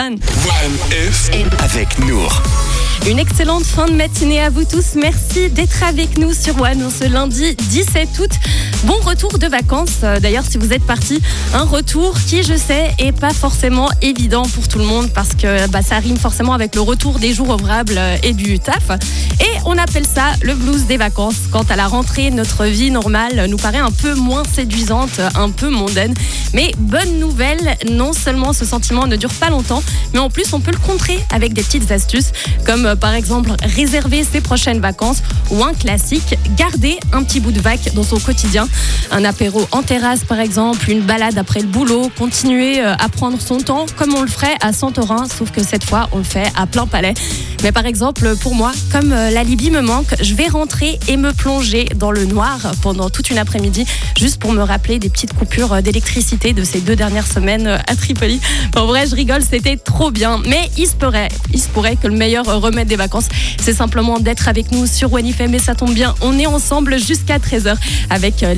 1FM avec Nour. Une excellente fin de matinée à vous tous. Merci d'être avec nous sur One ce lundi 17 août. Bon retour de vacances. D'ailleurs, si vous êtes partis, un retour qui, je sais, est pas forcément évident pour tout le monde parce que ça rime forcément avec le retour des jours ouvrables et du taf. Et on appelle ça le blues des vacances. Quant à la rentrée, notre vie normale nous paraît un peu moins séduisante, un peu mondaine. Mais bonne nouvelle, non seulement ce sentiment ne dure pas longtemps, mais en plus on peut le contrer avec des petites astuces comme par exemple réserver ses prochaines vacances ou un classique, garder un petit bout de vac dans son quotidien. Un apéro en terrasse par exemple, une balade après le boulot, continuer à prendre son temps comme on le ferait à Santorin, sauf que cette fois on le fait à plein palais. Mais par exemple pour moi, comme l'alibi me manque, je vais rentrer et me plonger dans le noir pendant toute une après-midi juste pour me rappeler des petites coupures d'électricité de ces 2 dernières semaines à Tripoli. En vrai je rigole, c'était trop bien, mais il se pourrait que le meilleur remède des vacances, c'est simplement d'être avec nous sur One FM et ça tombe bien, on est ensemble jusqu'à 13h avec